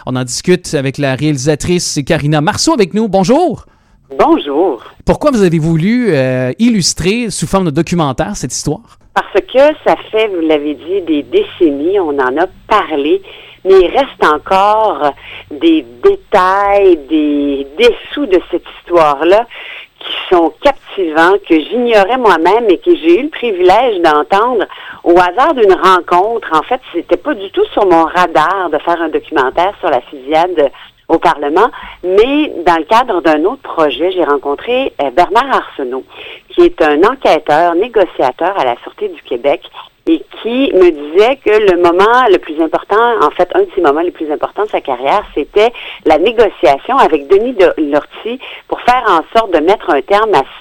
On en discute avec la réalisatrice Karina Marceau avec nous. Bonjour! Bonjour. Pourquoi vous avez voulu illustrer sous forme de documentaire cette histoire? Parce que ça fait, vous l'avez dit, des décennies, on en a parlé, mais il reste encore des détails, des dessous de cette histoire-là qui sont captivants, que j'ignorais moi-même et que j'ai eu le privilège d'entendre au hasard d'une rencontre. En fait, c'était pas du tout sur mon radar de faire un documentaire sur la fusillade au Parlement, mais dans le cadre d'un autre projet, j'ai rencontré Bernard Arsenault, qui est un enquêteur, négociateur à la Sûreté du Québec, et qui me disait que le moment le plus important, en fait, un de ses moments les plus importants de sa carrière, c'était la négociation avec Denis Lortie pour faire en sorte de mettre un terme à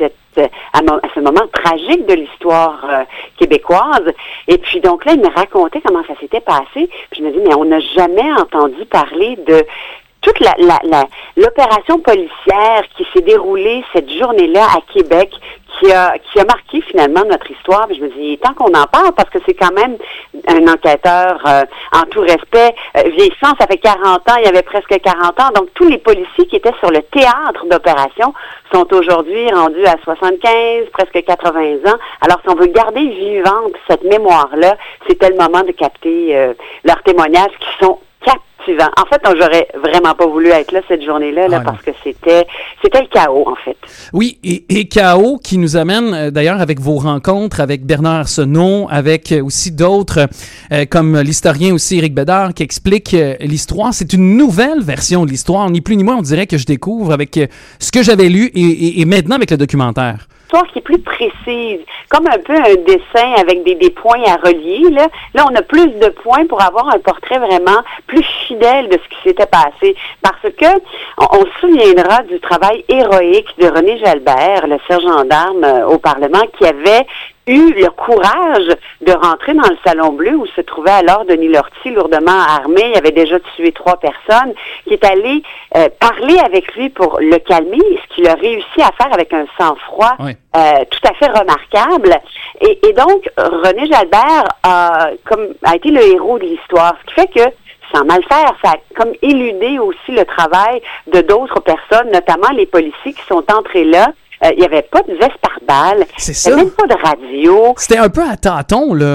ce moment tragique de l'histoire québécoise. Et puis donc là, il me racontait comment ça s'était passé. Puis je me dis, mais on n'a jamais entendu parler de toute l'opération policière qui s'est déroulée cette journée-là à Québec, qui a marqué finalement notre histoire. Puis je me dis, il est temps qu'on en parle parce que c'est quand même un enquêteur, en tout respect, vieillissant, ça fait 40 ans, il y avait presque 40 ans. Donc tous les policiers qui étaient sur le théâtre d'opération sont aujourd'hui rendus à 75, presque 80 ans. Alors si on veut garder vivante cette mémoire-là, c'était le moment de capter leurs témoignages qui sont captivants. En fait, j'aurais vraiment pas voulu être là cette journée-là parce que c'était le chaos, en fait. Oui, et chaos qui nous amène d'ailleurs avec vos rencontres avec Bernard Arsenault, avec aussi d'autres comme l'historien aussi Éric Bédard qui explique l'histoire. C'est une nouvelle version de l'histoire, ni plus ni moins, on dirait que je découvre avec ce que j'avais lu et maintenant avec le documentaire. Qui est plus précise, comme un peu un dessin avec des points à relier. Là, on a plus de points pour avoir un portrait vraiment plus fidèle de ce qui s'était passé. Parce que on se souviendra du travail héroïque de René Jalbert, le sergent d'armes au Parlement, qui avait eu le courage de rentrer dans le Salon Bleu où se trouvait alors Denis Lortie, lourdement armé. Il avait déjà tué 3 personnes, qui est allé parler avec lui pour le calmer, ce qu'il a réussi à faire avec un sang-froid tout à fait remarquable. Et donc, René Jalbert a été le héros de l'histoire, ce qui fait que sans mal faire, ça a comme éludé aussi le travail de d'autres personnes, notamment les policiers qui sont entrés là. Il n'y avait pas de veste pare-balles. C'est ça. Il n'y avait même pas de radio. C'était un peu à tâtons, là.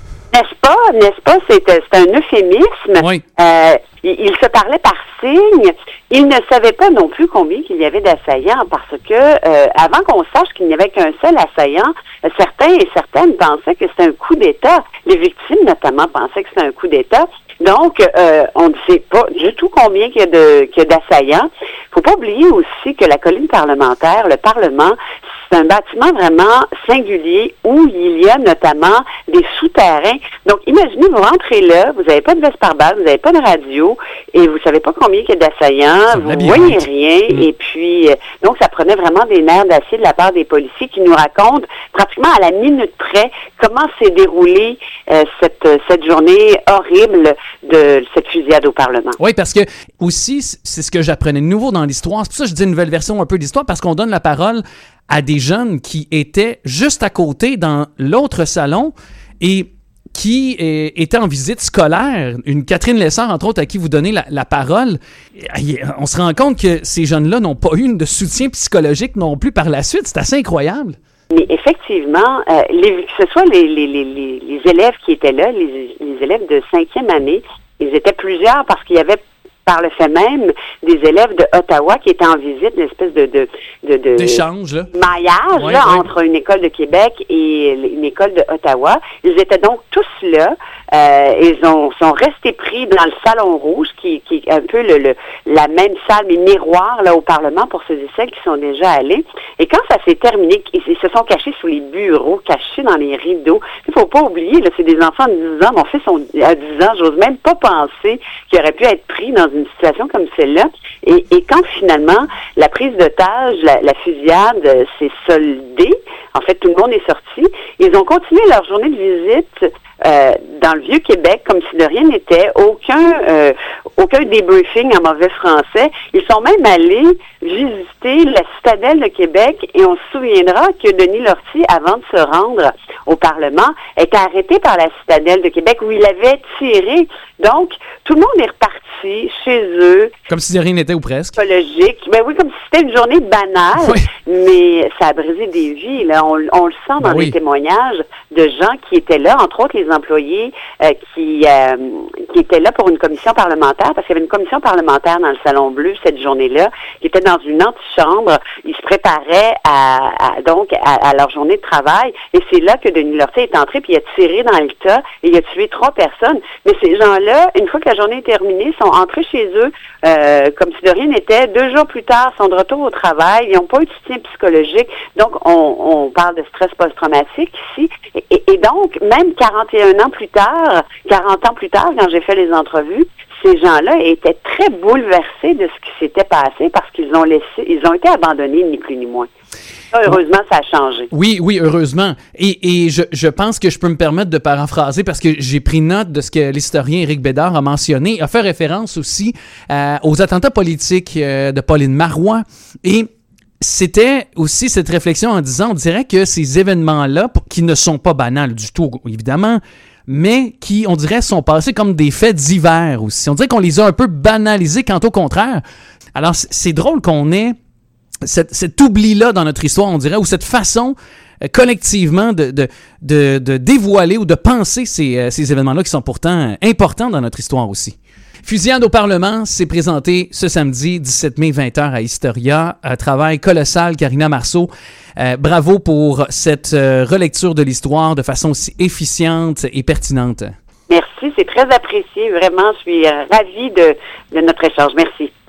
N'est-ce pas? C'est un euphémisme. Oui. Il se parlait par signe. Il ne savait pas non plus combien il y avait d'assaillants parce que avant qu'on sache qu'il n'y avait qu'un seul assaillant, certains et certaines pensaient que c'était un coup d'État. Les victimes, notamment, pensaient que c'était un coup d'État. Donc, on ne sait pas du tout combien qu'il y a d'assaillants. Faut pas oublier aussi que la colline parlementaire, le Parlement, c'est un bâtiment vraiment singulier où il y a notamment des souterrains. Donc, imaginez, vous rentrez là, vous n'avez pas de veste pare-balles, vous n'avez pas de radio, et vous savez pas combien il y a d'assaillants, vous voyez rien, et puis, donc, ça prenait vraiment des nerfs d'acier de la part des policiers qui nous racontent pratiquement à la minute près comment s'est déroulée cette journée horrible de cette fusillade au Parlement. Oui, parce que aussi, c'est ce que j'apprenais de nouveau dans l'histoire. C'est pour ça que je dis une nouvelle version un peu de l'histoire, parce qu'on donne la parole à des jeunes qui étaient juste à côté dans l'autre salon et qui étaient en visite scolaire. Une Catherine Lessard, entre autres, à qui vous donnez la parole. On se rend compte que ces jeunes-là n'ont pas eu de soutien psychologique non plus par la suite. C'est assez incroyable. Mais effectivement, que ce soit les élèves qui étaient là, les élèves de 5e année, ils étaient plusieurs parce qu'il y avait par le fait même des élèves de Ottawa qui étaient en visite, une espèce d'échange, là. Maillage entre une école de Québec et une école de Ottawa. Ils étaient donc tous là. Ils sont restés pris dans le Salon Rouge, qui est un peu la même salle, mais miroir là au Parlement pour ceux et celles qui sont déjà allés. Et quand ça s'est terminé, ils se sont cachés sous les bureaux, cachés dans les rideaux. Il faut pas oublier, là, c'est des enfants de 10 ans. Mon fils a 10 ans, j'ose même pas penser qu'il aurait pu être pris dans une situation comme celle-là. Et quand finalement la prise d'otage, la fusillade s'est soldée, En fait, tout le monde est sorti. Ils ont continué leur journée de visite dans le Vieux-Québec comme si de rien n'était. Aucun débriefing en mauvais français. Ils sont même allés visiter la citadelle de Québec et on se souviendra que Denis Lortie, avant de se rendre au Parlement, était arrêté par la citadelle de Québec où il avait tiré. Donc, tout le monde est reparti chez eux. Comme si de rien n'était ou presque. Psychologique. Ben oui, comme si c'était une journée banale, oui. Mais ça a brisé des vies. Là. On le sent dans les témoignages de gens qui étaient là, entre autres les employés qui étaient là pour une commission parlementaire, parce qu'il y avait une commission parlementaire dans le Salon Bleu cette journée-là, qui était dans une antichambre. Ils se préparaient à leur journée de travail. Et c'est là que Denis Lortie est entré, puis il a tiré dans le tas et il a tué 3 personnes. Mais ces gens-là, une fois que la journée est terminée, sont entrés chez eux comme si de rien n'était. 2 jours plus tard, sont de retour au travail. Ils n'ont pas eu de soutien psychologique. Donc, on parle de stress post-traumatique ici. Et donc, même 40 ans plus tard, quand j'ai fait les entrevues, ces gens-là étaient très bouleversés de ce qui s'était passé parce qu'ils ont été abandonnés, ni plus ni moins. Heureusement, ça a changé. Oui, heureusement. Et je pense que je peux me permettre de paraphraser parce que j'ai pris note de ce que l'historien Éric Bédard a mentionné. Il a fait référence aussi aux attentats politiques de Pauline Marois. Et c'était aussi cette réflexion en disant, on dirait que ces événements-là, qui ne sont pas banals du tout, évidemment, mais qui, on dirait, sont passés comme des faits divers aussi. On dirait qu'on les a un peu banalisés, quand au contraire. Alors, c'est drôle qu'on ait cet oubli-là dans notre histoire, on dirait, ou cette façon collectivement de dévoiler ou de penser ces événements-là qui sont pourtant importants dans notre histoire aussi. Fusillade au Parlement s'est présenté ce samedi 17 mai 20h à Historia. Un travail colossal, Karina Marceau. Bravo pour cette relecture de l'histoire de façon aussi efficiente et pertinente. Merci, c'est très apprécié. Vraiment, je suis ravie de notre échange. Merci.